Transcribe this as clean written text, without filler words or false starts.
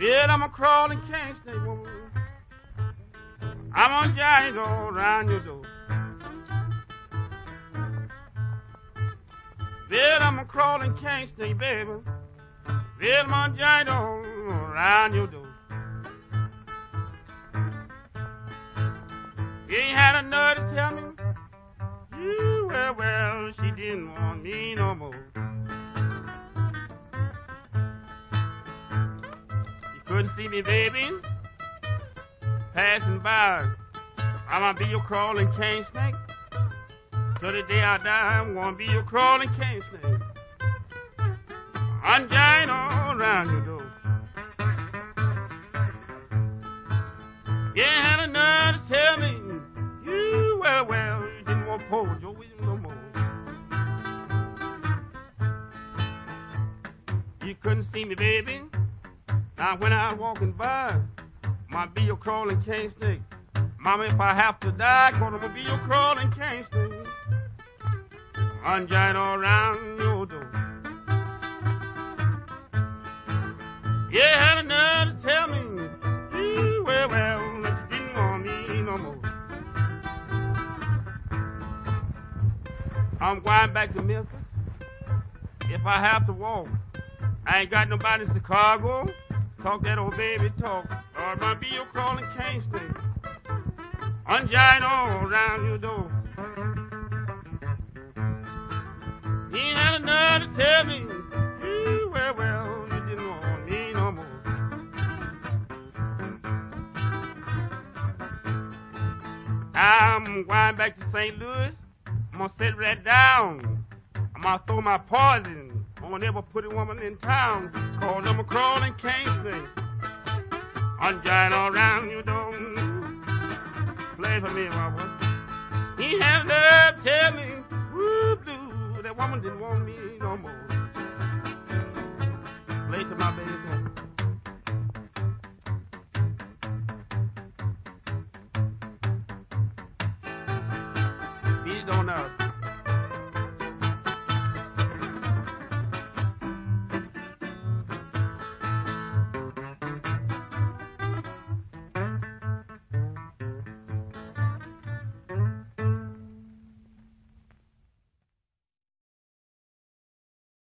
Yeah, I'm a crawling can't stay woman. I'm a giant all around your door. Well, I'm a crawling can't stay, baby. Well, I'm a giant all around your door. You ain't had a nerve to tell me, well, she didn't want me no more. You couldn't see me, baby, passing by. I'm gonna be your crawling cane snake. Till the day I die, I'm gonna be your crawling cane snake. I'm giant all around your door. You ain't had a nerve to tell me, well, you didn't want poor Joe Williams no more. You couldn't see me, baby. Now when I was walking by, might be your crawling cane snake. Mama, if I have to die, I'm gonna be your crawling cane snake. I'm giant all around your door. You had a nerve to tell me, well, that you didn't want me no more. I'm going back to Memphis. If I have to walk, I ain't got nobody in Chicago. Talk that old baby talk, or I'm gonna be your crawling cane snake. I'm giant all around your door. He had a nerve to tell me, well, you didn't want me no more. I'm going back to St. Louis. I'm gonna sit right down. I'm gonna throw my poison on every pretty woman in town. Call them a crawling cane snake. I'm giant all around your door. Play for me, my boy. He had a nerve to tell me, blue, that woman didn't want me no more. Play to my baby.